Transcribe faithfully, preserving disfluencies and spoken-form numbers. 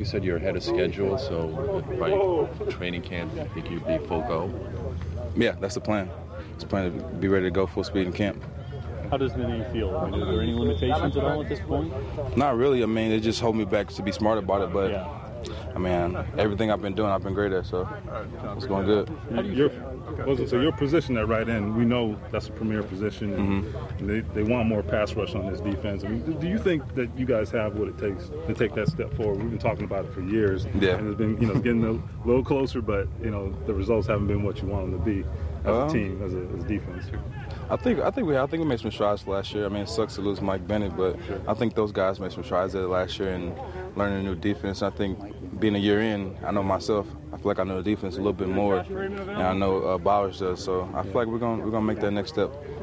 You said you're ahead of schedule, so by training camp, you think you'd be full go? Yeah, that's the plan. It's the plan to be ready to go full speed in camp. How does Vinny feel? I mean, are there any limitations at all at this point? Not really. I mean, it just hold me back to be smart about it, but Yeah. I mean, everything I've been doing, I've been great at, so it's going good. Your, so your position at right end, we know that's a premier position, and Mm-hmm. they, they want more pass rush on this defense. I mean, do you think that you guys have what it takes to take that step forward? We've been talking about it for years, Yeah. and it's been, you know, getting a little closer, but you know, the results haven't been what you want them to be as Um, a team, as a, as a defense. I think I think we I think we made some strides last year. I mean, it sucks to lose Mike Bennett, but I think those guys made some strides there last year and learning a new defense. I think being a year in, I know myself. I feel like I know the defense a little bit more, and I know uh, Bowers does. So I feel like we're gonna we're gonna make that next step.